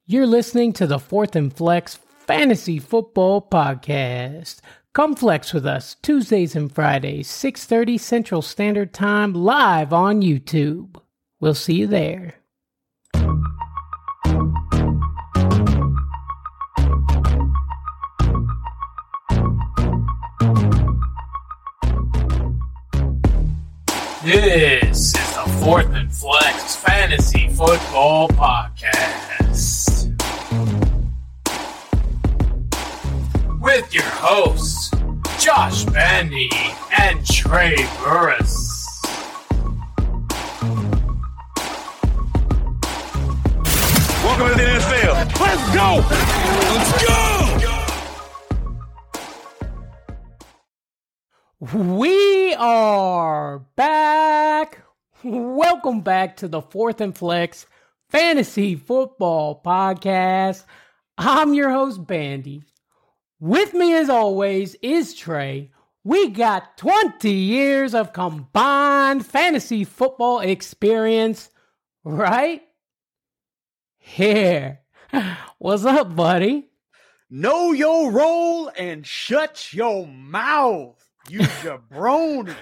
You're listening to the Fourth and Flex Fantasy Football Podcast. Come flex with us Tuesdays and Fridays, 6:30 Central Standard Time, live on YouTube. We'll see you there. This is the Fourth and Flex Fantasy Football Podcast with your hosts, Josh Bandy and Trey Burris. Welcome to the NFL. Let's go! Let's go! We are back. Welcome back to the Fourth and Flex Fantasy Football Podcast. I'm your host, Bandy. With me, as always, is Trey. We got 20 years of combined fantasy football experience, right? Here. What's up, buddy? Know your role and shut your mouth, you jabroni.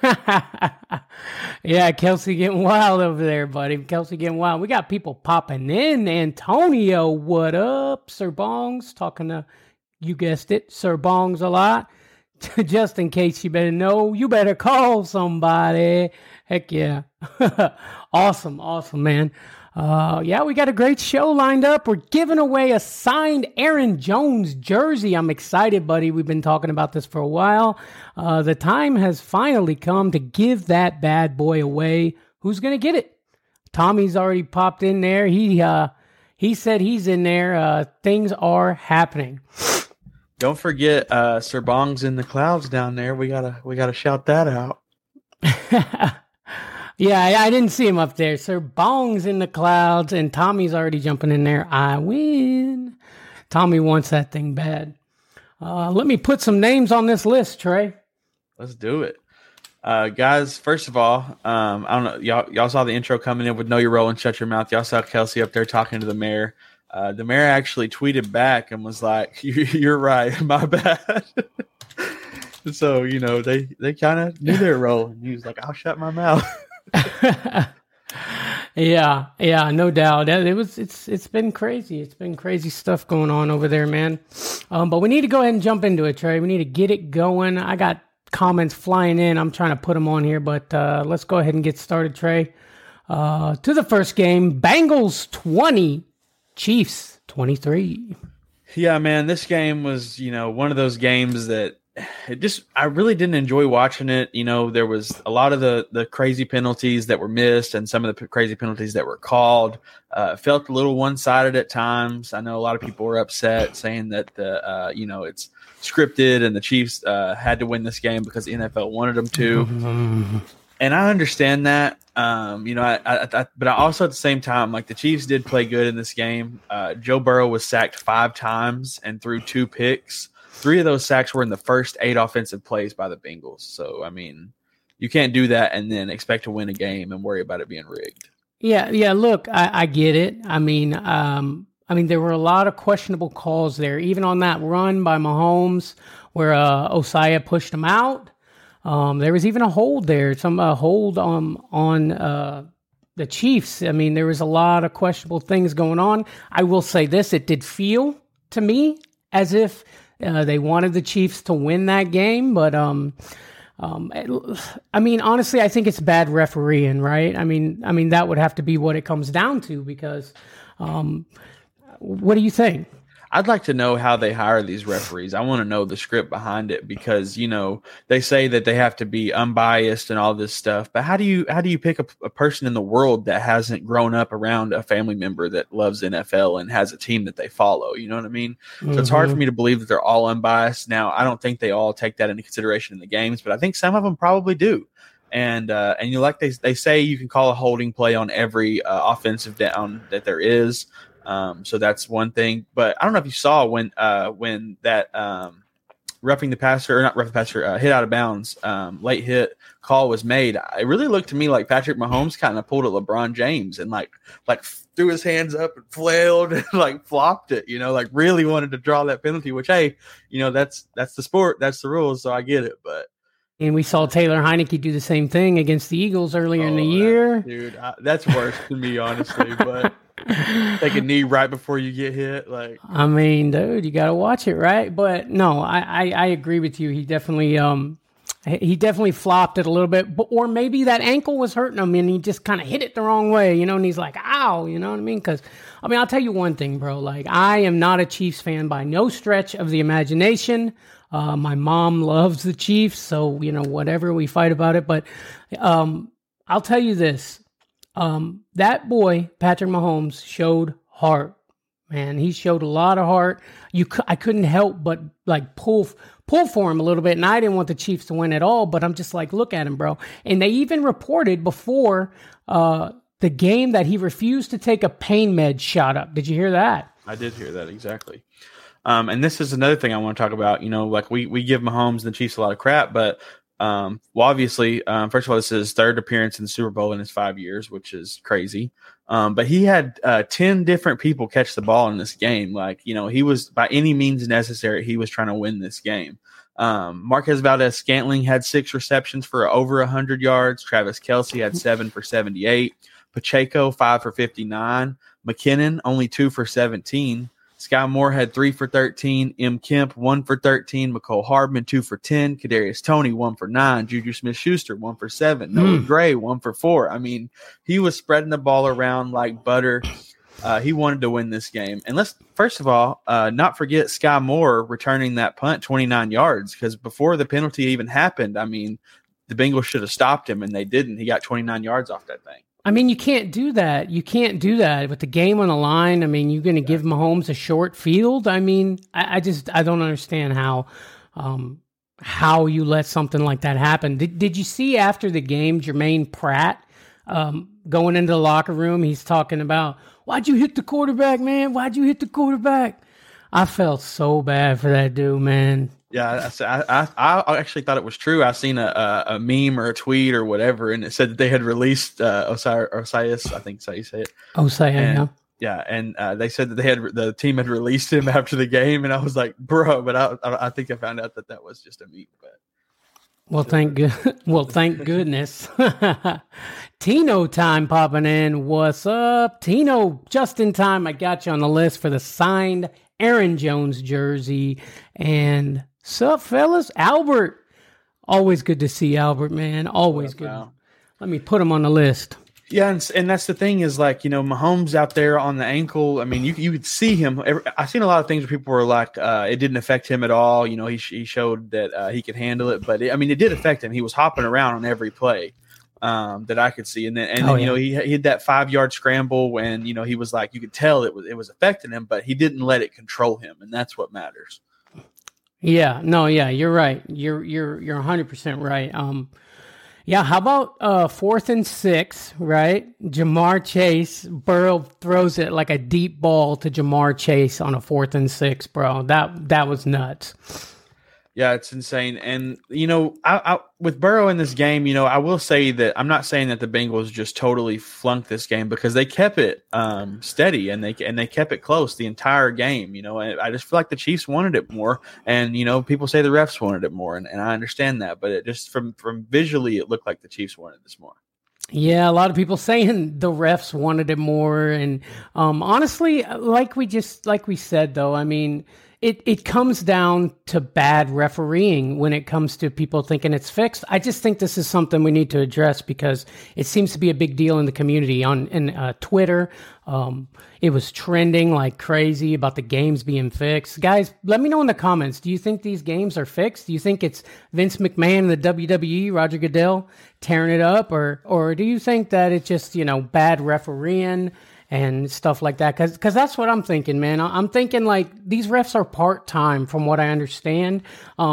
Yeah, Kelsey getting wild over there, buddy. Kelsey getting wild. We got people popping in. Antonio, what up? Sir Bongs, talking to, you guessed it, Sir Bongs a lot. Just in case you better know, you better call somebody. Heck yeah. Awesome, man. Yeah, we got a great show lined up. We're giving away a signed Aaron Jones jersey. I'm excited, buddy. We've been talking about this for a while. The time has finally come to give that bad boy away. Who's going to get it? Tommy's already popped in there. He said he's in there. Things are happening. Don't forget Sir Bong's in the clouds down there. We gotta shout that out. Yeah, I didn't see him up there. Sir Bong's in the clouds, and Tommy's already jumping in there. I win. Tommy wants that thing bad. Let me put some names on this list, Trey. Let's do it. Guys, first of all, I don't know, y'all saw the intro coming in with Know Your Role and Shut Your Mouth. Y'all saw Kelsey up there talking to the mayor. The mayor actually tweeted back and was like, you're right, my bad. So, you know, they kind of knew their role. And he was like, I'll shut my mouth. Yeah, no doubt. It's been crazy. It's been crazy stuff going on over there, man. But we need to go ahead and jump into it, Trey. We need to get it going. I got comments flying in. I'm trying to put them on here, but let's go ahead and get started, Trey. To the first game, Bengals 20, Chiefs 23. Yeah, man, this game was, one of those games that I really didn't enjoy watching it. There was a lot of the crazy penalties that were missed and some of the crazy penalties that were called. Felt a little one-sided at times. I know a lot of people were upset saying that it's scripted and the Chiefs had to win this game because the NFL wanted them to. And I understand that. But I also at the same time, like, the Chiefs did play good in this game. Joe Burrow was sacked 5 times and threw 2 picks. 3 of those sacks were in the first 8 offensive plays by the Bengals. So, I mean, you can't do that and then expect to win a game and worry about it being rigged. Yeah. Look, I get it. I mean, there were a lot of questionable calls there, even on that run by Mahomes where Osaya pushed him out. There was even a hold there, some hold on the Chiefs. I mean, there was a lot of questionable things going on. I will say this: it did feel to me as if they wanted the Chiefs to win that game, but honestly, I think it's bad refereeing, right? I mean, that would have to be what it comes down to because, what do you think? I'd like to know how they hire these referees. I want to know the script behind it because, they say that they have to be unbiased and all this stuff. But how do you pick a person in the world that hasn't grown up around a family member that loves NFL and has a team that they follow? You know what I mean? Mm-hmm. So it's hard for me to believe that they're all unbiased. Now, I don't think they all take that into consideration in the games, but I think some of them probably do. And like they say, you can call a holding play on every offensive down that there is. So that's one thing. But I don't know if you saw when that roughing the passer, or not roughing the passer, hit out of bounds, late hit call was made, it really looked to me like Patrick Mahomes kind of pulled a LeBron James and like threw his hands up and flailed and like flopped it, like really wanted to draw that penalty, which, hey, that's the sport, that's the rules, so I get it. But and we saw Taylor Heineke do the same thing against the Eagles earlier in the year. Dude, that's worse to me, honestly. But take a knee right before you get hit, like. I mean, dude, you got to watch it, right? But no, I agree with you. He definitely flopped it a little bit, or maybe that ankle was hurting him and he just kind of hit it the wrong way, and he's like, ow, you know what I mean? Because, I'll tell you one thing, bro. Like, I am not a Chiefs fan by no stretch of the imagination. My mom loves the Chiefs, so, whatever, we fight about it. But I'll tell you this. That boy, Patrick Mahomes, showed heart, man. He showed a lot of heart. I couldn't help but, like, pull for him a little bit, and I didn't want the Chiefs to win at all, but I'm just like, look at him, bro. And they even reported before the game that he refused to take a pain med shot up. Did you hear that? I did hear that, exactly. And this is another thing I want to talk about. Like we give Mahomes and the Chiefs a lot of crap, but obviously, first of all, this is his third appearance in the Super Bowl in his 5 years, which is crazy. But he had 10 different people catch the ball in this game. Like, he was, by any means necessary, he was trying to win this game. Marquez Valdez-Scantling had 6 receptions for over 100 yards. Travis Kelce had 7 for 78. Pacheco, 5 for 59. McKinnon, only 2 for 17. Sky Moore had 3 for 13. M. Kemp, 1 for 13. McCole Hardman, 2 for 10. Kadarius Toney, 1 for 9. Juju Smith-Schuster, 1 for 7. Noah Gray, 1 for 4. I mean, he was spreading the ball around like butter. He wanted to win this game. And let's, first of all, not forget Sky Moore returning that punt 29 yards, because before the penalty even happened, the Bengals should have stopped him, and they didn't. He got 29 yards off that thing. You can't do that. You can't do that with the game on the line. You're going to give Mahomes a short field. I don't understand how you let something like that happen. Did you see after the game, Jermaine Pratt going into the locker room? He's talking about, why'd you hit the quarterback, man? Why'd you hit the quarterback? I felt so bad for that dude, man. Yeah, I actually thought it was true. I seen a meme or a tweet or whatever, and it said that they had released Osiris. I think that's how you say it. Osiris, yeah. And they said that the team had released him after the game, and I was like, bro, but I think I found out that was just a meme. But thank goodness. Tino time popping in. What's up, Tino? Just in time. I got you on the list for the signed Aaron Jones jersey. And sup, fellas? Albert. Always good to see Albert, man. Always good. Pal? Let me put him on the list. Yeah, and that's the thing is, like, Mahomes out there on the ankle. You could see him. I've seen a lot of things where people were like, it didn't affect him at all. He showed that he could handle it, but it did affect him. He was hopping around on every play that I could see, and then he had that 5-yard scramble when he was like, you could tell it was affecting him, but he didn't let it control him, and that's what matters. Yeah, no, yeah, you're right. You're 100% right. Yeah, how about 4th and 6, right? Jamar Chase, Burrow throws it like a deep ball to Jamar Chase on a 4th and 6, bro. That was nuts. Yeah, it's insane. And, I with Burrow in this game, I will say that I'm not saying that the Bengals just totally flunked this game, because they kept it steady and they kept it close the entire game. And I just feel like the Chiefs wanted it more. And, people say the refs wanted it more. And I understand that. But it just from visually, it looked like the Chiefs wanted this more. Yeah, a lot of people saying the refs wanted it more. And honestly, like we said, though, It comes down to bad refereeing when it comes to people thinking it's fixed. I just think this is something we need to address, because it seems to be a big deal in the community. On Twitter, it was trending like crazy about the games being fixed. Guys, let me know in the comments. Do you think these games are fixed? Do you think it's Vince McMahon and the WWE, Roger Goodell, tearing it up? Or do you think that it's just, bad refereeing and stuff like that? Because that's what I'm thinking, man. I'm thinking, like, these refs are part-time from what I understand.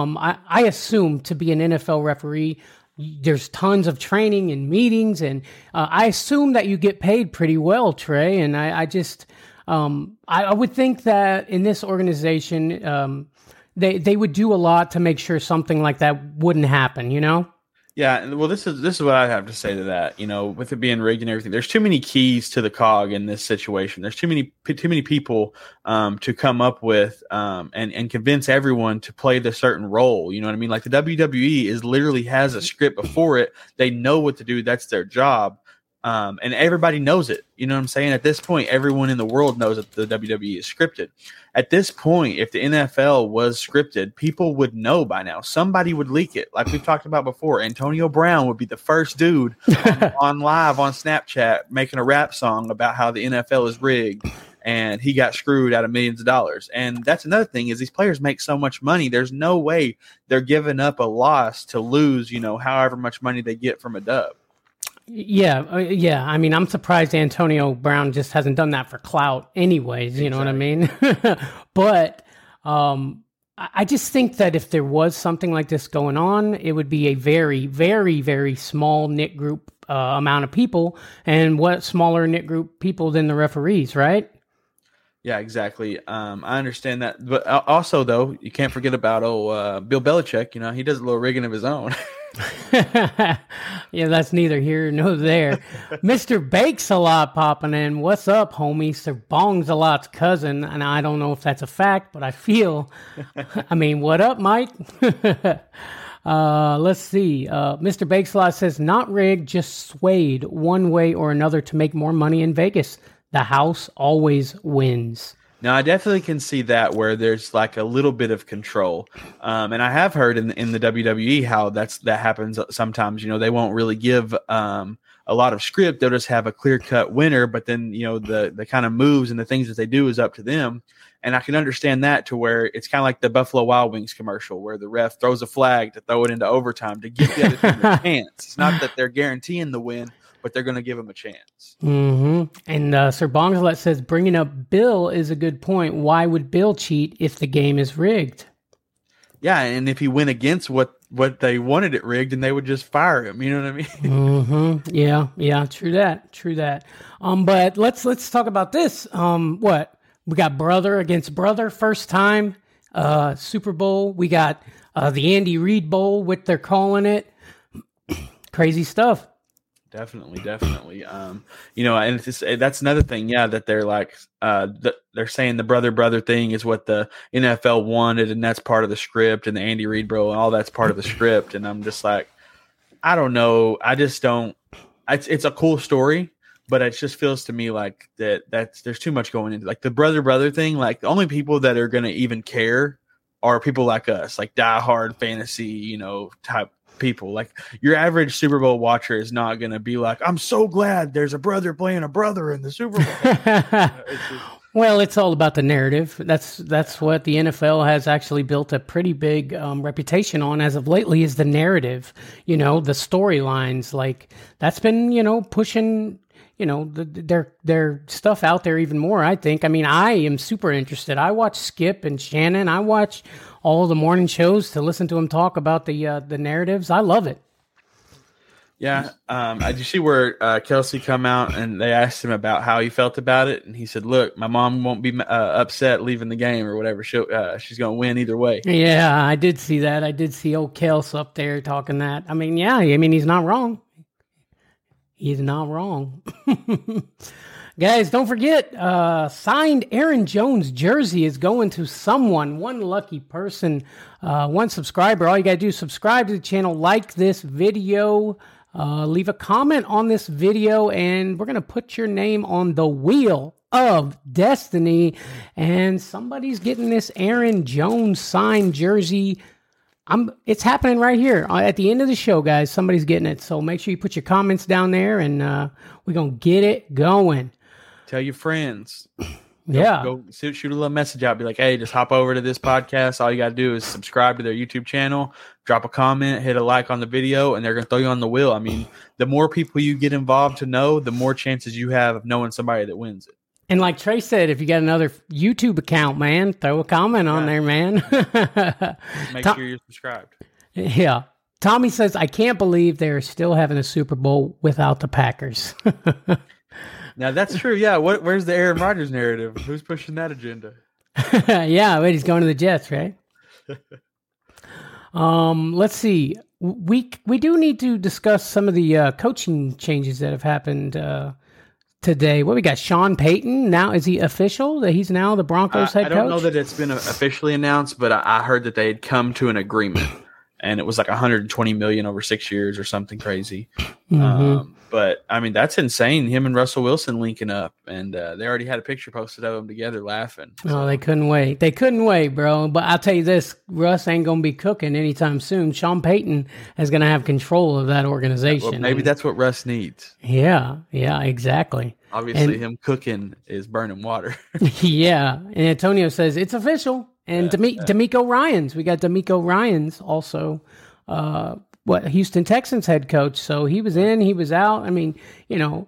I assume to be an NFL referee, there's tons of training and meetings, and I assume that you get paid pretty well, Trey. And I would think that in this organization, they would do a lot to make sure something like that wouldn't happen, you know? Yeah, well, this is what I have to say to that. You know, with it being rigged and everything, there's too many keys to the cog in this situation. There's too many people to come up with and convince everyone to play the certain role. You know what I mean? Like the WWE is literally has a script before it. They know what to do. That's their job. And everybody knows it. You know what I'm saying? At this point, everyone in the world knows that the WWE is scripted. At this point, if the NFL was scripted, people would know by now. Somebody would leak it. Like we've talked about before, Antonio Brown would be the first dude on live on Snapchat making a rap song about how the NFL is rigged and he got screwed out of millions of dollars. And that's another thing is these players make so much money. There's no way they're giving up a loss to lose, you know, however much money they get from a dub. Yeah. I mean, I'm surprised Antonio Brown just hasn't done that for clout anyways, you know what I mean? But I just think that if there was something like this going on, it would be a very, very, very small knit group amount of people, and what smaller knit group people than the referees, right? Yeah, exactly. I understand that. But also, though, you can't forget about Bill Belichick. You know, he does a little rigging of his own. Yeah, that's neither here nor there. Mr. Bakes a Lot popping in. What's up, homie? Sir Bongs a Lot's cousin, and I don't know if that's a fact, but I feel. I mean, what up, Mike? Let's see. Mr. Bakes a Lot says not rigged, just swayed one way or another to make more money in Vegas. The house always wins. Now, I definitely can see that where there's like a little bit of control. And I have heard in the WWE how that happens sometimes. You know, they won't really give a lot of script. They'll just have a clear-cut winner, but then, you know, the kind of moves and the things that they do is up to them. And I can understand that to where it's kind of like the Buffalo Wild Wings commercial where the ref throws a flag to throw it into overtime to give the other team a chance. It's not that they're guaranteeing the win, but they're going to give them a chance. Mm-hmm. And Sir Bongsalet says, bringing up Bill is a good point. Why would Bill cheat if the game is rigged? Yeah, and if he went against what they wanted it rigged, and they would just fire him. You know what I mean? Mm-hmm. Yeah, true that. But let's talk about this. What? We got brother against brother, first time Super Bowl. We got the Andy Reid Bowl, what they're calling it. Crazy stuff. Definitely. You know, and that's another thing. Yeah, that they're like, they're saying the brother thing is what the NFL wanted, and that's part of the script, and the Andy Reid bro and all that's part of the script. And I'm just like, I don't know. I just don't. It's a cool story, but it just feels to me like that's there's too much going into like the brother thing. Like the only people that are going to even care are people like us, like diehard fantasy, you know, type people. Like your average Super Bowl watcher is not going to be like, I'm so glad there's a brother playing a brother in the Super Bowl. Well, it's all about the narrative. That's what the NFL has actually built a pretty big reputation on as of lately is the narrative, you know, the storylines. Like that's been, you know, pushing, you know, their stuff out there even more, I think. I mean, I am super interested. I watch Skip and Shannon. I watch all the morning shows to listen to them talk about the narratives. I love it. Yeah. Did you see where Kelsey come out and they asked him about how he felt about it? And he said, look, my mom won't be upset leaving the game or whatever. She's going to win either way. Yeah, I did see that. I did see old Kels up there talking that. I mean, yeah, I mean, he's not wrong. He's not wrong. Guys, don't forget, signed Aaron Jones jersey is going to someone, one lucky person, one subscriber. All you got to do is subscribe to the channel, like this video, leave a comment on this video, and we're going to put your name on the wheel of destiny, and somebody's getting this Aaron Jones signed jersey. It's happening right here at the end of the show, guys. Somebody's getting it. So make sure you put your comments down there, and we're going to get it going. Tell your friends. Yeah. Go shoot a little message out. Be like, hey, just hop over to this podcast. All you got to do is subscribe to their YouTube channel, drop a comment, hit a like on the video, and they're going to throw you on the wheel. I mean, the more people you get involved to know, the more chances you have of knowing somebody that wins it. And like Trey said, if you got another YouTube account, man, throw a comment on there, man. Make sure you're subscribed. Yeah. Tommy says, I can't believe they're still having a Super Bowl without the Packers. Now, that's true. Yeah. Where's the Aaron Rodgers narrative? Who's pushing that agenda? Yeah, but he's going to the Jets, right? Let's see. We do need to discuss some of the coaching changes that have happened today. What we got? Sean Payton. Now, is he official that he's now the Broncos head coach? I don't know that it's been officially announced, but I heard that they had come to an agreement, and it was like $120 million over 6 years or something crazy. Mm-hmm. But I mean, that's insane. Him and Russell Wilson linking up, and they already had a picture posted of them together laughing. So. Oh, they couldn't wait. They couldn't wait, bro. But I'll tell you this: Russ ain't gonna be cooking anytime soon. Sean Payton is gonna have control of that organization. Well, maybe that's what Russ needs. Yeah, exactly. Obviously, him cooking is burning water. Yeah, and Antonio says it's official. And D'Amico Ryans, we got D'Amico Ryans also. Houston Texans head coach. So he was in, he was out. I mean, we're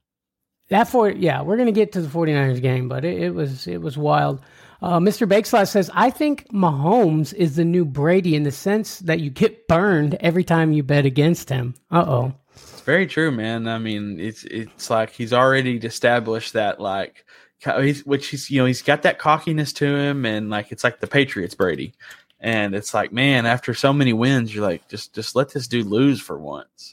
going to get to the 49ers game, but it was wild. Mr. Bakeslot says, I think Mahomes is the new Brady in the sense that you get burned every time you bet against him. Uh-oh. It's very true, man. I mean, it's like he's already established that, like, he's got that cockiness to him, and like it's like the Patriots Brady. And it's like, man, after so many wins, you're like, just let this dude lose for once.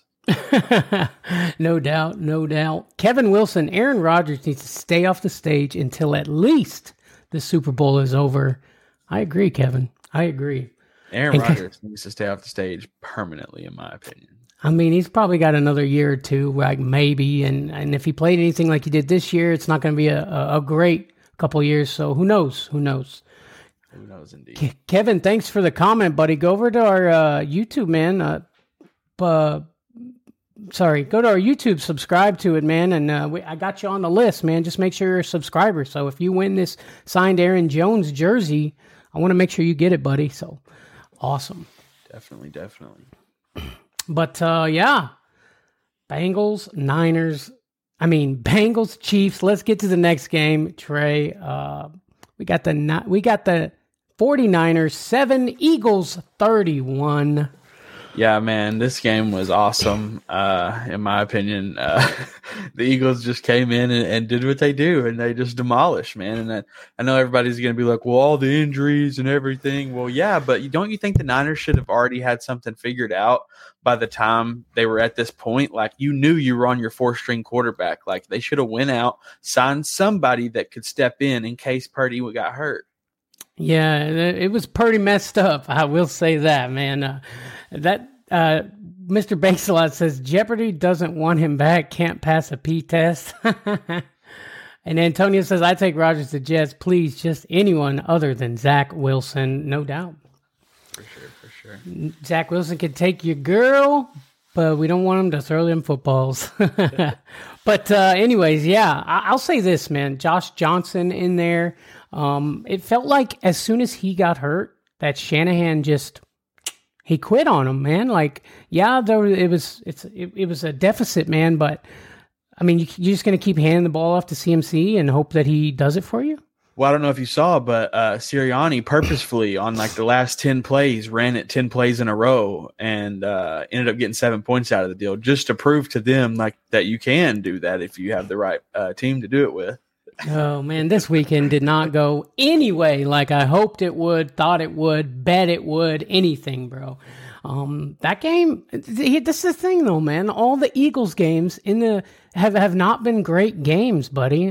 No doubt. Kevin Wilson, Aaron Rodgers needs to stay off the stage until at least the Super Bowl is over. I agree, Kevin. I agree. Aaron Rodgers needs to stay off the stage permanently, in my opinion. I mean, he's probably got another year or two, like maybe. And if he played anything like he did this year, it's not going to be a great couple of years. So who knows? Who knows indeed. Kevin, thanks for the comment, buddy. Go over to our YouTube, man. Go to our YouTube, subscribe to it, man. And I got you on the list, man. Just make sure you're a subscriber. So if you win this signed Aaron Jones jersey, I want to make sure you get it, buddy. So awesome. Definitely. But Bengals, Niners. Bengals, Chiefs. Let's get to the next game, Trey. We got the 49ers 7, Eagles 31. Yeah, man, this game was awesome. In my opinion, the Eagles just came in and did what they do, and they just demolished, man. And I know everybody's going to be like, well, all the injuries and everything. Well, yeah, but don't you think the Niners should have already had something figured out by the time they were at this point? Like, you knew you were on your 4th-string quarterback. Like, they should have went out, signed somebody that could step in case Purdy got hurt. Yeah, it was pretty messed up. I will say that, man. Mr. Bakesalot says Jeopardy doesn't want him back. Can't pass a P test. And Antonio says, I take Rodgers to Jets. Please, just anyone other than Zach Wilson. No doubt. For sure. Zach Wilson can take your girl, but we don't want him to throw them footballs. But anyways, yeah, I'll say this, man. Josh Johnson in there. It felt like as soon as he got hurt, that Shanahan he quit on him, man. Like, yeah, it was a deficit, man. But I mean, you're just going to keep handing the ball off to CMC and hope that he does it for you. Well, I don't know if you saw, but Sirianni purposefully on like the last 10 plays ran it 10 plays in a row and ended up getting 7 points out of the deal just to prove to them like that you can do that if you have the right team to do it with. Oh, man, this weekend did not go anyway like I hoped it would, thought it would, bet it would, anything, bro. That game, this is the thing, though, man. All the Eagles games have not been great games, buddy.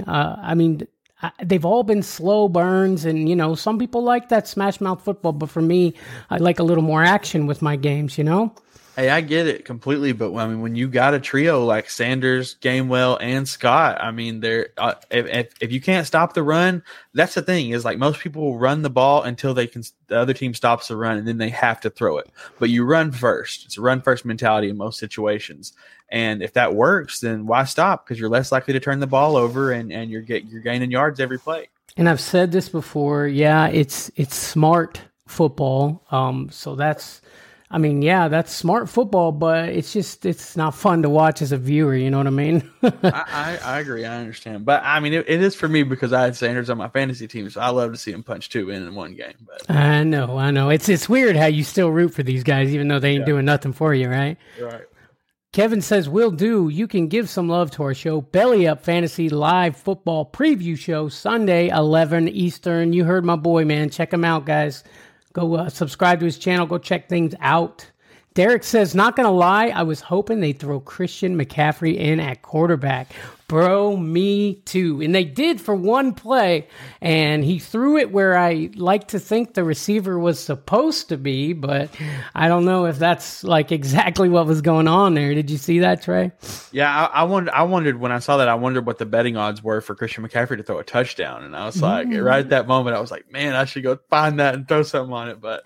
They've all been slow burns, and, some people like that smash mouth football, but for me, I like a little more action with my games, Hey, I get it completely, but when you got a trio like Sanders, Gainwell, and Scott, they're if you can't stop the run, that's the thing is like most people will run the ball until the other team stops the run, and then they have to throw it. But you run first. It's a run first mentality in most situations, and if that works, then why stop? Because you're less likely to turn the ball over, and you're gaining yards every play. And I've said this before. Yeah, it's smart football. So that's. That's smart football, but it's not fun to watch as a viewer. You know what I mean? I agree. I understand. But it is for me because I had Sanders on my fantasy team, so I love to see him punch 2 in one game. But I know. It's weird how you still root for these guys, even though they ain't doing nothing for you, right? Right. Kevin says, will do. You can give some love to our show, Belly Up Fantasy Live Football Preview Show, Sunday, 11 Eastern. You heard my boy, man. Check him out, guys. Go subscribe to his channel. Go check things out. Derek says, not going to lie, I was hoping they'd throw Christian McCaffrey in at quarterback. Bro, me too. And they did for one play, and he threw it where I like to think the receiver was supposed to be, but I don't know if that's like exactly what was going on there. Did you see that, Trey? Yeah, I wondered when I saw that, I wondered what the betting odds were for Christian McCaffrey to throw a touchdown. And I was like, right at that moment, I was like, man, I should go find that and throw something on it. But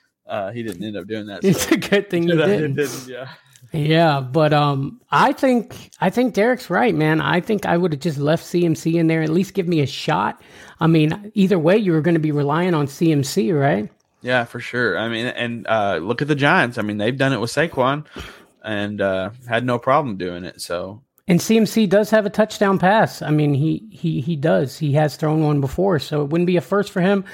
he didn't end up doing that. So. It's a good thing you didn't. Yeah. Yeah, but I think Derek's right, man. I think I would have just left CMC in there, at least give me a shot. I mean, either way, you were going to be relying on CMC, right? Yeah, for sure. I mean, and look at the Giants. I mean, they've done it with Saquon and had no problem doing it. So. And CMC does have a touchdown pass. I mean, he does. He has thrown one before, so it wouldn't be a first for him.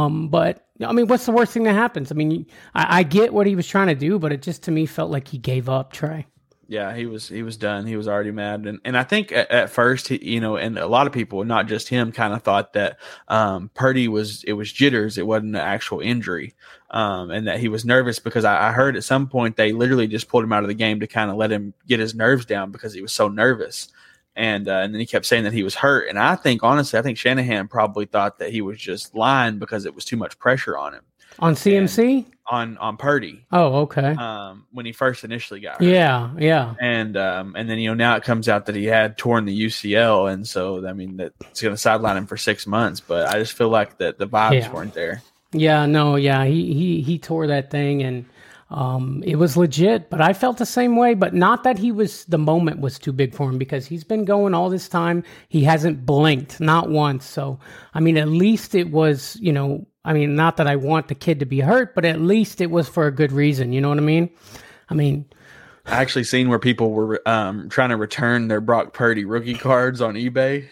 But I mean, what's the worst thing that happens? I mean, I get what he was trying to do, but it just to me felt like he gave up. Trey. Yeah, he was done. He was already mad, and I think at first, and a lot of people, not just him, kind of thought that Purdy was jitters. It wasn't an actual injury, and that he was nervous because I heard at some point they literally just pulled him out of the game to kind of let him get his nerves down because he was so nervous, and then he kept saying that he was hurt. And I think honestly, Shanahan probably thought that he was just lying because it was too much pressure on him. On CMC? On Purdy. Oh, okay. When he first initially got hurt. Yeah. And then now it comes out that he had torn the UCL, and so I mean that's going to sideline him for 6 months. But I just feel like that the vibes weren't there. Yeah, no, yeah, he tore that thing, and it was legit. But I felt the same way. But not that the moment was too big for him, because he's been going all this time. He hasn't blinked, not once. So I mean, at least it was, I mean, not that I want the kid to be hurt, but at least it was for a good reason. You know what I mean? I actually seen where people were trying to return their Brock Purdy rookie cards on eBay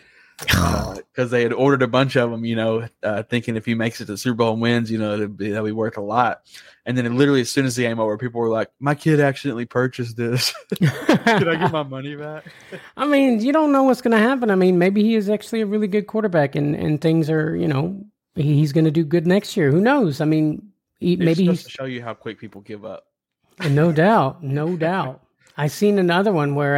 because they had ordered a bunch of them, thinking if he makes it to the Super Bowl and wins, that'll be worth a lot. And then literally as soon as the game over, people were like, my kid accidentally purchased this. Can I get my money back? I mean, you don't know what's going to happen. I mean, maybe he is actually a really good quarterback and things are, he's going to do good next year. Who knows? I mean, maybe he's to show you how quick people give up. No doubt. I seen another one where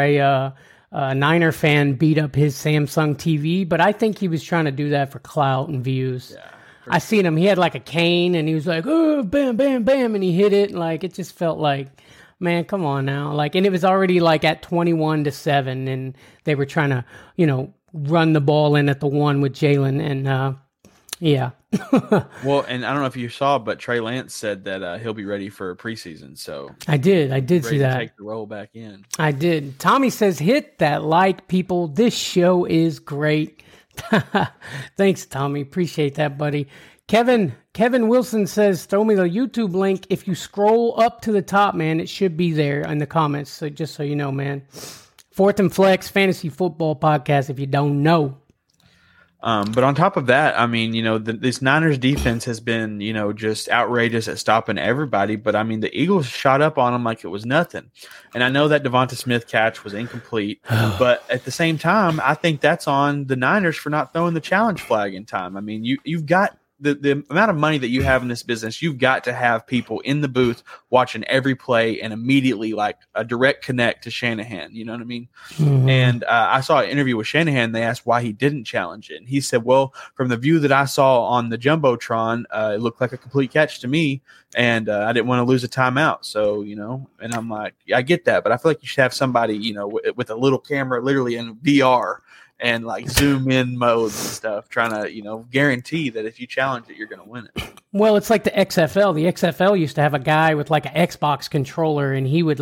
a Niner fan beat up his Samsung TV, but I think he was trying to do that for clout and views. Yeah, I seen him. He had like a cane, and he was like, "Oh, bam, bam, bam," and he hit it. Like it just felt like, man, come on now. Like, and it was already like at 21-7, and they were trying to, run the ball in at the one with Jalen, and yeah. Well, and I don't know if you saw, but Trey Lance said that he'll be ready for preseason. So I did see that. Take the role back in. I did. Tommy says, "Hit that like, people. This show is great." Thanks, Tommy. Appreciate that, buddy. Kevin Wilson says, "Throw me the YouTube link. If you scroll up to the top, man, it should be there in the comments. So just so you know, man. Fourth and Flex Fantasy Football Podcast. If you don't know." But on top of that, I mean, this Niners defense has been, just outrageous at stopping everybody. But I mean, the Eagles shot up on them like it was nothing. And I know that Devonta Smith catch was incomplete, but at the same time, I think that's on the Niners for not throwing the challenge flag in time. I mean, you've got the amount of money that you have in this business, you've got to have people in the booth watching every play and immediately like a direct connect to Shanahan. You know what I mean? Mm-hmm. And I saw an interview with Shanahan. They asked why he didn't challenge it. And he said, well, from the view that I saw on the Jumbotron, it looked like a complete catch to me. And I didn't want to lose a timeout. So, and I'm like, I get that. But I feel like you should have somebody, with a little camera literally in VR and like zoom in modes and stuff, trying to, guarantee that if you challenge it, you're going to win it. Well, it's like the XFL. The XFL used to have a guy with like an Xbox controller, and he would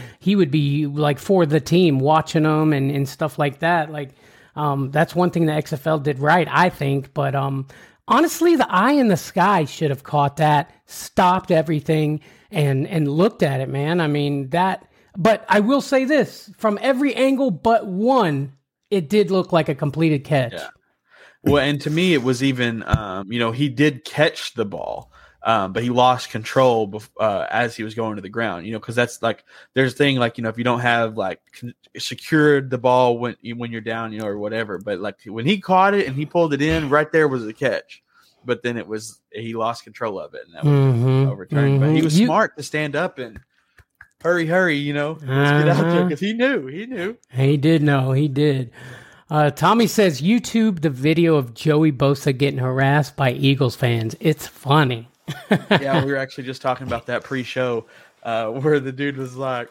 be like for the team watching them and stuff like that. Like, that's one thing the XFL did right, I think. But honestly, the eye in the sky should have caught that, stopped everything, and looked at it, man. I mean, but I will say this, from every angle but one, it did look like a completed catch. Yeah. Well, and to me, it was even, he did catch the ball, but he lost control as he was going to the ground, because that's like, there's a thing like, if you don't have like secured the ball when you're down, or whatever, but like when he caught it and he pulled it in, right there was a catch. but then he lost control of it, and that was overturned. But he was smart to stand up and hurry, let's get out there, because he knew. He did know. He did. Tommy says, YouTube the video of Joey Bosa getting harassed by Eagles fans. It's funny. Yeah, we were actually just talking about that pre-show where the dude was like,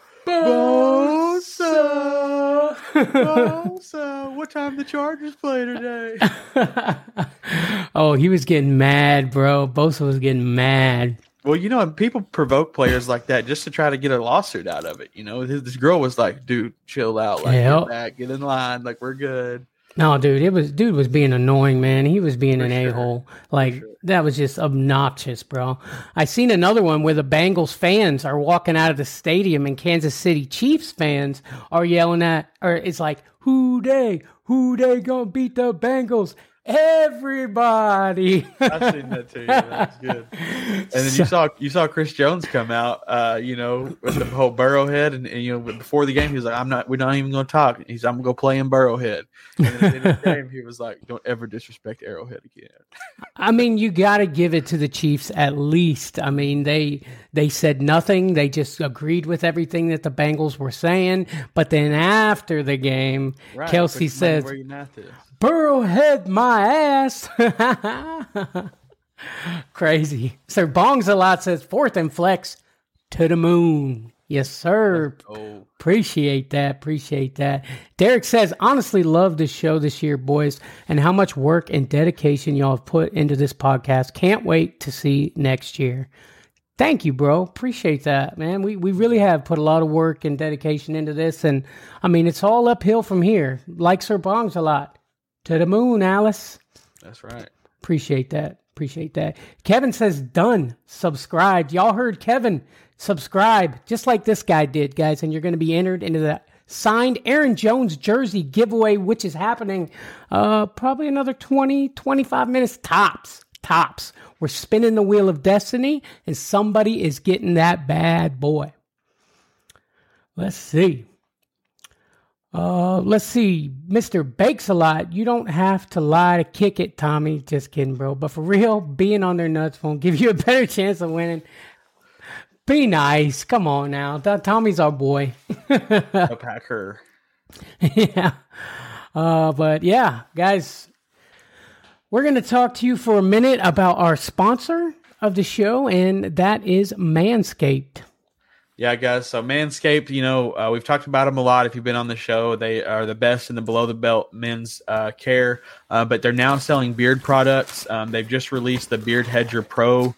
Bosa, what time the Chargers play today? Oh, he was getting mad, bro. Bosa was getting mad. Well, people provoke players like that just to try to get a lawsuit out of it. This girl was like, dude, chill out. Like, get back, get in line. Like, we're good. No, dude was being annoying, man. He was being an a-hole. Like, that was just obnoxious, bro. I seen another one where the Bengals fans are walking out of the stadium and Kansas City Chiefs fans are yelling or it's like, who they gonna beat the Bengals? Everybody. I've seen that too. Yeah, that's good. And then you saw Chris Jones come out, with the whole Burrowhead, and before the game he was like, we're not even going to talk. I'm going to go play in Burrowhead. And at the end of the game he was like, don't ever disrespect Arrowhead again. I mean, you got to give it to the Chiefs at least. I mean, they said nothing. They just agreed with everything that the Bengals were saying. But then after the game, Kelsey says, Burrowhead my ass. Crazy. Sir Bongs a lot says 4th and flex to the moon. Yes, sir. Appreciate that. Derek says, honestly love this show this year, boys, and how much work and dedication y'all have put into this podcast. Can't wait to see next year. Thank you, bro. Appreciate that, man. We really have put a lot of work and dedication into this, and I mean, it's all uphill from here. Like Sir Bongs a lot. To the moon, Alice. That's right. Appreciate that. Kevin says, done. Subscribed. Y'all heard Kevin. Subscribe, just like this guy did, guys, and you're going to be entered into the signed Aaron Jones jersey giveaway, which is happening probably another 20, 25 minutes tops. We're spinning the wheel of destiny, and somebody is getting that bad boy. Let's see. Mr. Bakes a lot. You don't have to lie to kick it, Tommy. Just kidding, bro. But for real, being on their nuts won't give you a better chance of winning. Be nice. Come on now. Tommy's our boy. A Packer. Yeah. But yeah, guys, we're going to talk to you for a minute about our sponsor of the show, and that is Manscaped. Yeah, guys. So Manscaped, we've talked about them a lot. If you've been on the show, they are the best in the below the belt men's care. But they're now selling beard products. They've just released the Beard Hedger Pro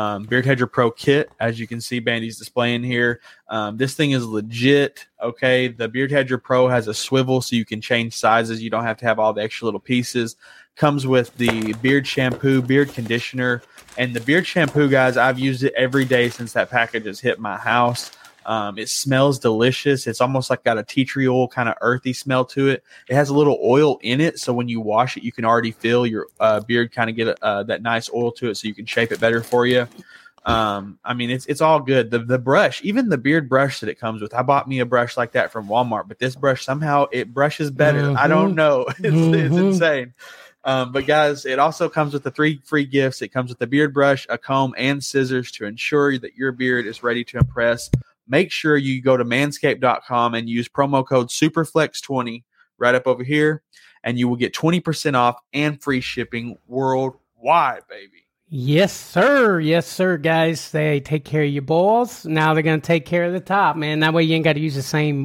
kit, as you can see Bandy's displaying here. This thing is legit. Okay, the Beard Hedger Pro has a swivel so you can change sizes. You don't have to have all the extra little pieces. Comes with the beard shampoo, beard conditioner, and the beard shampoo, guys, I've used it every day since that package has hit my house. It smells delicious. It's almost like got a tea tree oil kind of earthy smell to it. It has a little oil in it, so when you wash it, you can already feel your beard kind of get that nice oil to it, so you can shape it better for you. I mean, it's all good. The brush, even the beard brush that it comes with, I bought me a brush like that from Walmart, but this brush, somehow it brushes better. I don't know. It's insane. But guys, it also comes with the 3 free gifts. It comes with a beard brush, a comb, and scissors to ensure that your beard is ready to impress. Make sure you go to manscaped.com and use promo code SUPERFLEX20 right up over here, and you will get 20% off and free shipping worldwide, baby. Yes, sir. Yes, sir, guys. They take care of your balls. Now they're going to take care of the top, man. That way you ain't got to use the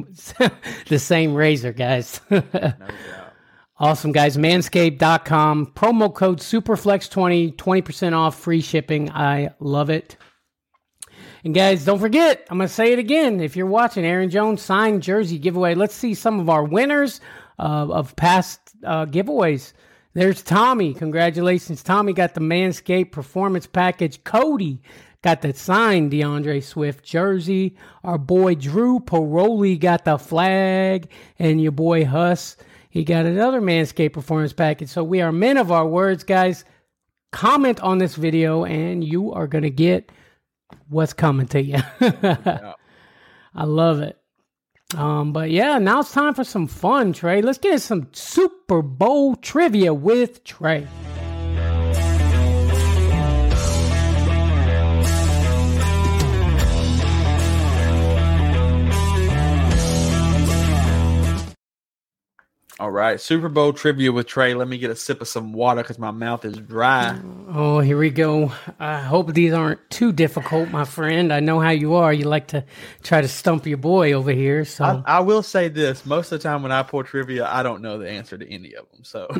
same razor, guys. No doubt. Awesome, guys. Manscaped.com. Promo code SUPERFLEX20. 20% off, free shipping. I love it. And, guys, don't forget, I'm going to say it again. If you're watching Aaron Jones signed jersey giveaway, let's see some of our winners of past giveaways. There's Tommy. Congratulations. Tommy got the Manscaped Performance Package. Cody got the signed DeAndre Swift jersey. Our boy Drew Paroli got the flag. And your boy Huss, he got another Manscaped Performance Package. So we are men of our words, guys. Comment on this video and you are going to get what's coming to you. Yeah. I love it. But yeah, now it's time for some fun, Trey. Let's get into some Super Bowl trivia with Trey. right, Super Bowl trivia with Trey. Let me get a sip of some water because my mouth is dry. Oh, here we go. I hope these aren't too difficult, my friend. I know how you are. You like to try to stump your boy over here. So I will say this. Most of the time when I pull trivia, I don't know the answer to any of them. So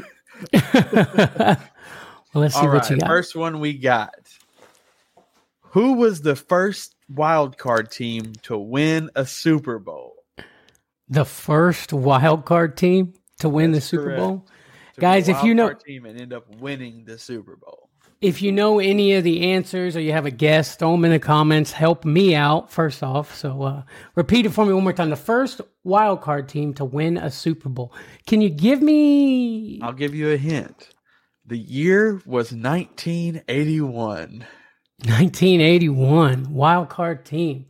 well, let's see what you got. First one we got. Who was the first wild card team to win a Super Bowl? The first wild card team to win the Super Bowl? Guys, if you know team and end up winning the Super Bowl. If you know any of the answers or you have a guess, throw them in the comments. Help me out, first off. So repeat it for me one more time. The first wild card team to win a Super Bowl. Can you give me... I'll give you a hint. The year was 1981. 1981. Wild card team.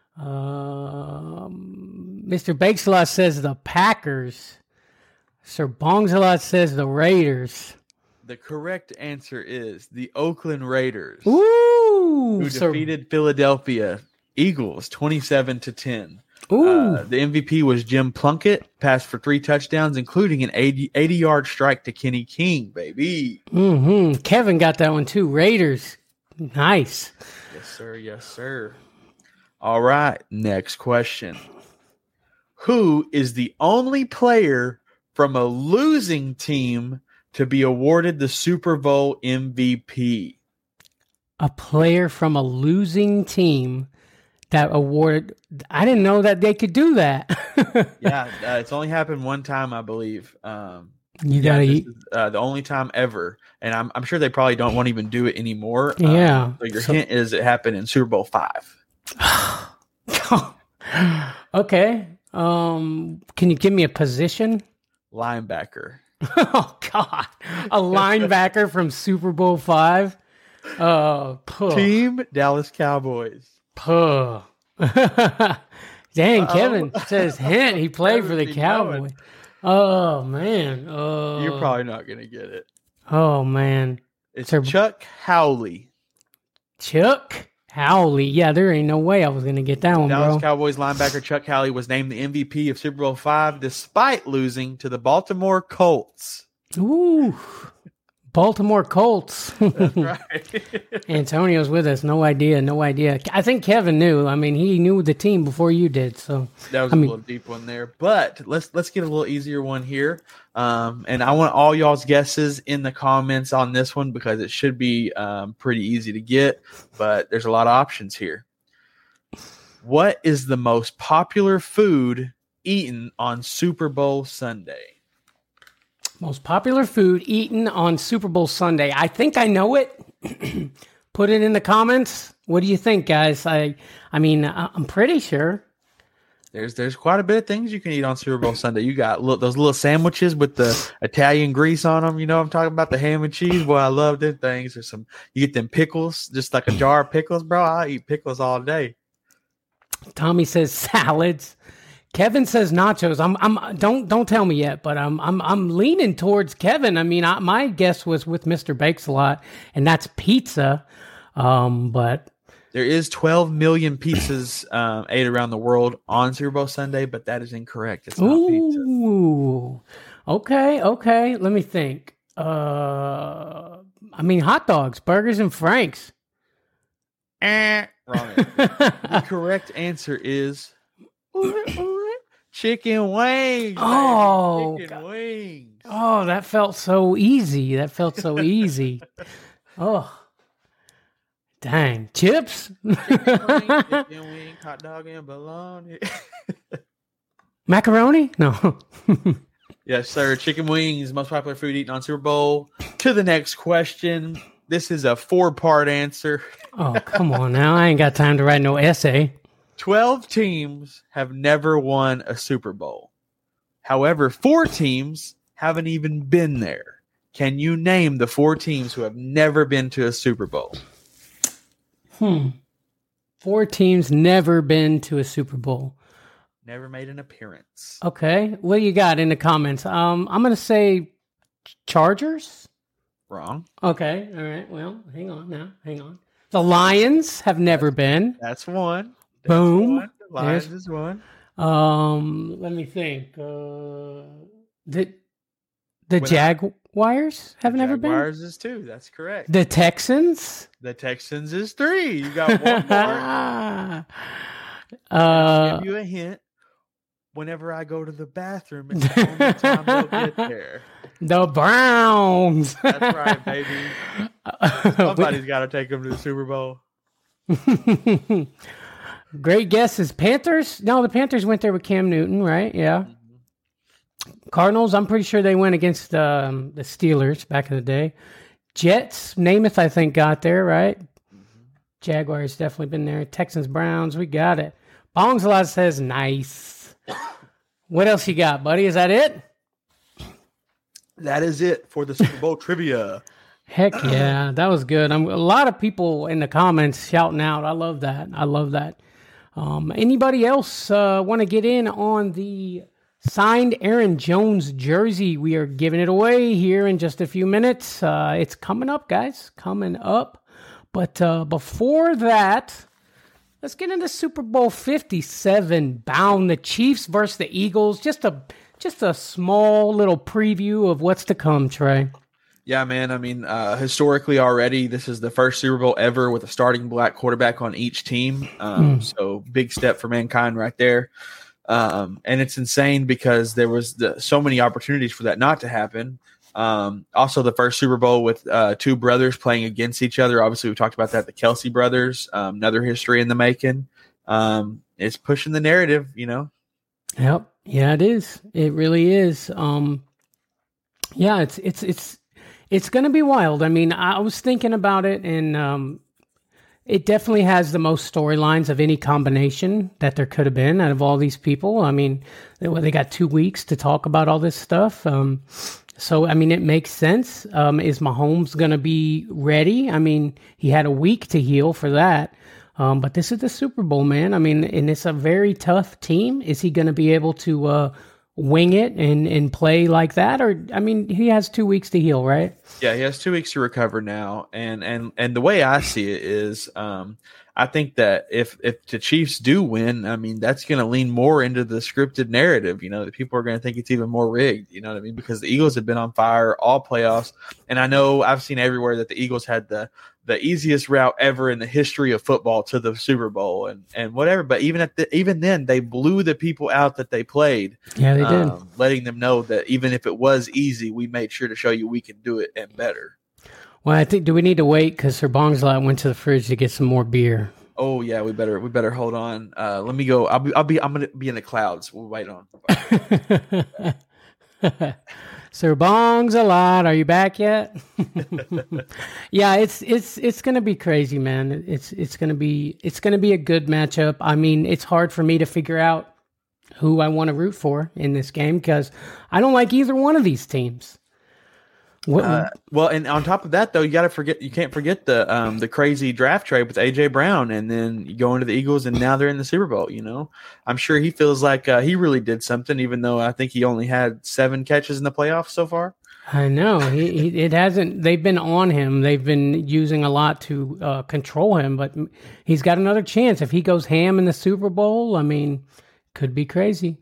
Mr. Bakesalot says the Packers. Sir Bongsalot says the Raiders. The correct answer is the Oakland Raiders. Ooh, who defeated Philadelphia Eagles 27-10. Ooh. The MVP was Jim Plunkett, passed for 3 touchdowns, including an 80-yard strike to Kenny King, baby. Mm-hmm. Kevin got that one too. Raiders. Nice. Yes, sir. Yes, sir. All right. Next question. Who is the only player from a losing team to be awarded the Super Bowl MVP? A player from a losing team that awarded. I didn't know that they could do that. Yeah, it's only happened one time, I believe. You gotta eat. The only time ever, and I'm sure they probably won't even do it anymore. Yeah. So your hint is it happened in Super Bowl 5. Okay. Can you give me a position? Linebacker. Oh God, a linebacker from Super Bowl 5. Team Dallas Cowboys. Dang, Kevin says hint. He played for the Cowboys. Oh man, You're probably not gonna get it. Oh man, it's Chuck Howley. Chuck Howley. Yeah, there ain't no way I was gonna get that one, Dallas bro. Cowboys linebacker Chuck Howley was named the MVP of Super Bowl 5 despite losing to the Baltimore Colts. Ooh, Baltimore Colts. That's right. Antonio's with us. No idea. I think Kevin knew. I mean, he knew the team before you did. So that was a little deep one there. But let's get a little easier one here. And I want all y'all's guesses in the comments on this one because it should be pretty easy to get. But there's a lot of options here. What is the most popular food eaten on Super Bowl Sunday? Most popular food eaten on Super Bowl Sunday. I think I know it. Put it in the comments. What do you think, guys? I mean, I'm pretty sure. There's quite a bit of things you can eat on Super Bowl Sunday. You got those little sandwiches with the Italian grease on them. You know what I'm talking about? The ham and cheese. Boy, I love them things. There's you get them pickles, just like a jar of pickles, bro. I eat pickles all day. Tommy says salads. Kevin says nachos. Don't tell me yet, but I'm leaning towards Kevin. I mean, my guess was with Mr. Bakesalot, and that's pizza. But there is 12 million pizzas ate around the world on Super Bowl Sunday, but that is incorrect. It's not pizza. Okay. Let me think. I mean, hot dogs, burgers, and Franks. Wrong answer. The correct answer is chicken wings. Oh, chicken wings. Oh, that felt so easy. Oh, dang. Chips? Chicken wing, hot dog, and bologna. Macaroni? No. Yes, sir. Chicken wings, most popular food eaten on Super Bowl. To the next question. This is a 4-part answer. Oh, come on now. I ain't got time to write no essay. 12 teams have never won a Super Bowl. However, 4 teams haven't even been there. Can you name the 4 teams who have never been to a Super Bowl? 4 teams never been to a Super Bowl. Never made an appearance. Okay. What do you got in the comments? I'm going to say Chargers. Wrong. Okay. All right. Well, hang on. The Lions have never been. That's one. Boom. One. The Lions is one. Let me think. The Jaguars have never been? Jaguars is 2. That's correct. The Texans? The Texans is 3. You got one more. I'll give you a hint. Whenever I go to the bathroom, it's the only time they'll get there. The Browns. That's right, baby. Somebody's got to take them to the Super Bowl. Great guesses. Panthers? No, the Panthers went there with Cam Newton, right? Yeah. Cardinals, I'm pretty sure they went against the Steelers back in the day. Jets, Namath, I think, got there, right? Jaguars definitely been there. Texans, Browns, we got it. Bongs a lot says nice. What else you got, buddy? Is that it? That is it for the Super Bowl trivia. Heck yeah, that was good. A lot of people in the comments shouting out. I love that. Anybody else want to get in on the signed Aaron Jones jersey? We are giving it away here in just a few minutes. It's coming up, guys. Coming up. But before that, let's get into Super Bowl 57 bound. The Chiefs versus the Eagles. Just a small little preview of what's to come, Trey. Yeah, man. I mean, historically already, this is the first Super Bowl ever with a starting black quarterback on each team. So big step for mankind right there. And it's insane because there was so many opportunities for that not to happen. Also, the first Super Bowl with 2 brothers playing against each other. Obviously, we talked about that. The Kelsey brothers, another history in the making. It's pushing the narrative, you know. Yep. Yeah, it is. It really is. Yeah, it's going to be wild. I mean, I was thinking about it, and it definitely has the most storylines of any combination that there could have been out of all these people. I mean, they got 2 weeks to talk about all this stuff. So, I mean, it makes sense. Is Mahomes going to be ready? I mean, he had a week to heal for that. But this is the Super Bowl, man. I mean, and it's a very tough team. Is he going to be able to wing it and play like that? Or, I mean, he has 2 weeks to heal, right? Yeah, he has 2 weeks to recover now. And the way I see it is I think that if the Chiefs do win, I mean, that's going to lean more into the scripted narrative, you know, that people are going to think it's even more rigged, you know what I mean? Because the Eagles have been on fire all playoffs. And I know I've seen everywhere that the Eagles had the easiest route ever in the history of football to the Super Bowl and whatever. But even then, they blew the people out that they played. Yeah, they did. Letting them know that even if it was easy, we made sure to show you we can do it and better. Well, I think, do we need to wait? Because Sir Bongslot went to the fridge to get some more beer. Oh yeah, we better hold on. Let me go. I'm gonna be in the clouds. We'll wait on. Sir Bongs a lot. Are you back yet? Yeah, it's gonna be crazy, man. It's gonna be a good matchup. I mean, it's hard for me to figure out who I want to root for in this game because I don't like either one of these teams. Well, and on top of that, though, you can't forget the crazy draft trade with AJ Brown, and then you go into the Eagles, and now they're in the Super Bowl. You know, I'm sure he feels like he really did something, even though I think he only had 7 catches in the playoffs so far. I know it hasn't. They've been on him. They've been using a lot to control him, but he's got another chance if he goes ham in the Super Bowl. I mean, could be crazy.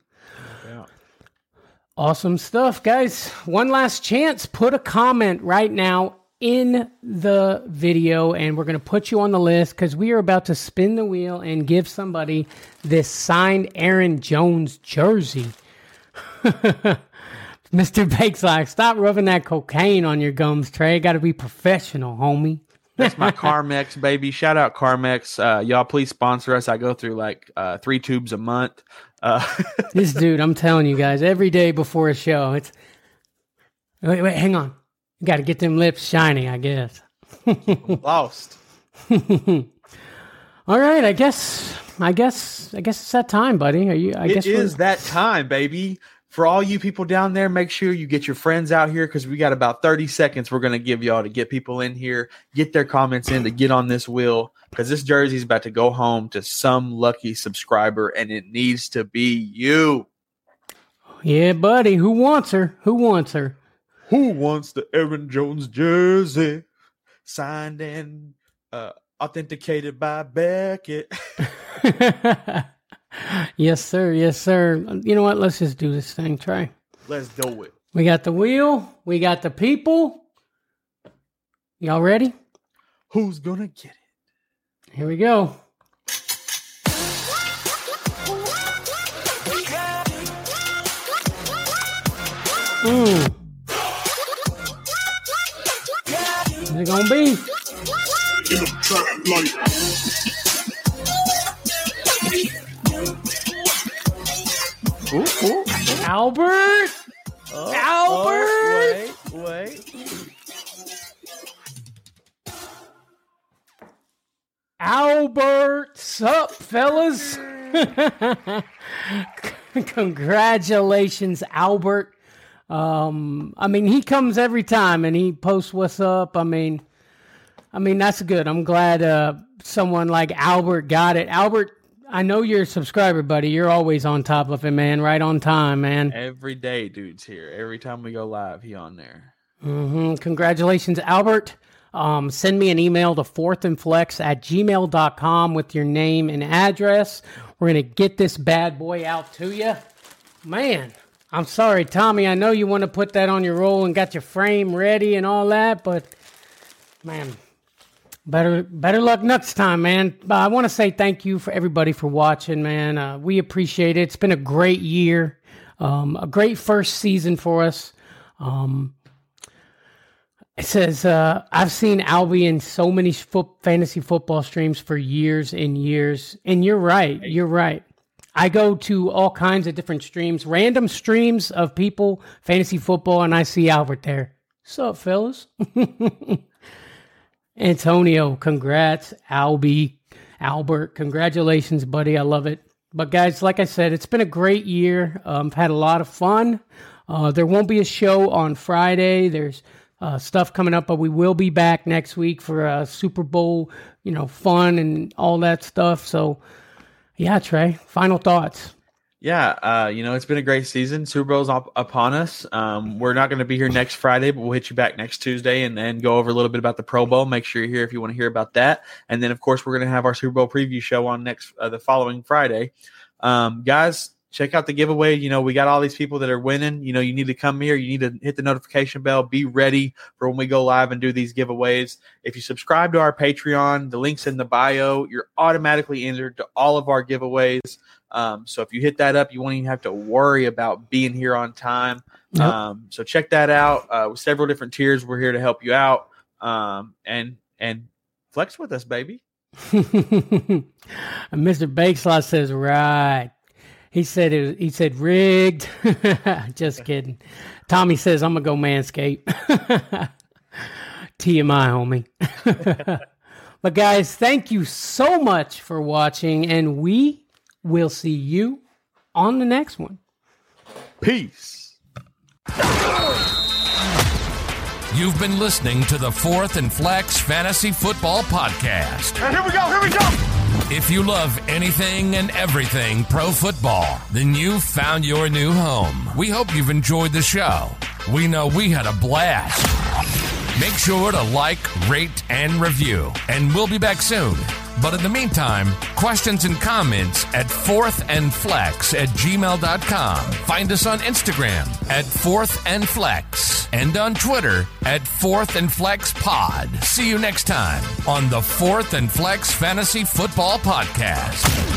Awesome stuff, guys. One last chance. Put a comment right now in the video, and we're going to put you on the list because we are about to spin the wheel and give somebody this signed Aaron Jones jersey. Mr. Bakeslack, stop rubbing that cocaine on your gums, Trey. Got to be professional, homie. That's my Carmex, baby. Shout out Carmex. Y'all, please sponsor us. I go through like 3 tubes a month. This dude, I'm telling you guys, every day before a show, it's wait, hang on. You got to get them lips shiny, I guess. Lost. All right, I guess it's that time, buddy. It is that time, baby. For all you people down there, make sure you get your friends out here because we got about 30 seconds we're going to give y'all to get people in here, get their comments in, to get on this wheel because this jersey is about to go home to some lucky subscriber, and it needs to be you. Yeah, buddy. Who wants her? Who wants her? Who wants the Aaron Jones jersey signed and authenticated by Beckett? Yes, sir. Yes, sir. You know what? Let's just do this thing, Trey. Let's do it. We got the wheel. We got the people. Y'all ready? Who's gonna get it? Here we go. Who's it gonna be? Ooh. Albert! Albert! Wait. Albert! Sup, fellas? Congratulations, Albert. He comes every time and he posts what's up. I mean, that's good. I'm glad someone like Albert got it. Albert, I know you're a subscriber, buddy. You're always on top of it, man. Right on time, man. Every day, dude's here. Every time we go live, he on there. Congratulations, Albert. Send me an email to fourthandflex@gmail.com with your name and address. We're going to get this bad boy out to you. Man, I'm sorry, Tommy. I know you want to put that on your roll and got your frame ready and all that, but, man, better luck next time, man. I want to say thank you for everybody for watching, man. We appreciate it. It's been a great year, a great first season for us. It says, I've seen Albie in so many fantasy football streams for years and years. And you're right. You're right. I go to all kinds of different streams, random streams of people, fantasy football, and I see Albert there. Sup, fellas? Antonio, congrats. Albert, congratulations, buddy. I love it. But guys, like I said, it's been a great year. I've had a lot of fun. There won't be a show on Friday. There's stuff coming up, but we will be back next week for Super Bowl, fun and all that stuff. So, yeah, Trey, final thoughts. Yeah, it's been a great season. Super Bowl's upon us. We're not going to be here next Friday, but we'll hit you back next Tuesday and go over a little bit about the Pro Bowl. Make sure you're here if you want to hear about that. And then, of course, we're going to have our Super Bowl preview show on the following Friday. Guys, check out the giveaway. We got all these people that are winning. You need to come here. You need to hit the notification bell. Be ready for when we go live and do these giveaways. If you subscribe to our Patreon, the link's in the bio. You're automatically entered to all of our giveaways. So if you hit that up, you won't even have to worry about being here on time. Yep. So check that out. With several different tiers, we're here to help you out. And flex with us, baby. Mr. Bakeslot says, right. He said rigged. Just kidding. Tommy says, I'm going to go Manscaped. TMI, homie. But guys, thank you so much for watching, and we will see you on the next one. Peace. You've been listening to the Fourth and Flex Fantasy Football Podcast. And here we go. If you love anything and everything pro football, then you've found your new home. We hope you've enjoyed the show. We know we had a blast. Make sure to like, rate, and review, and we'll be back soon. But in the meantime, questions and comments at fourthandflex@gmail.com. Find us on Instagram at fourthandflex and on Twitter at fourthandflexpod. See you next time on the Fourth and Flex Fantasy Football Podcast.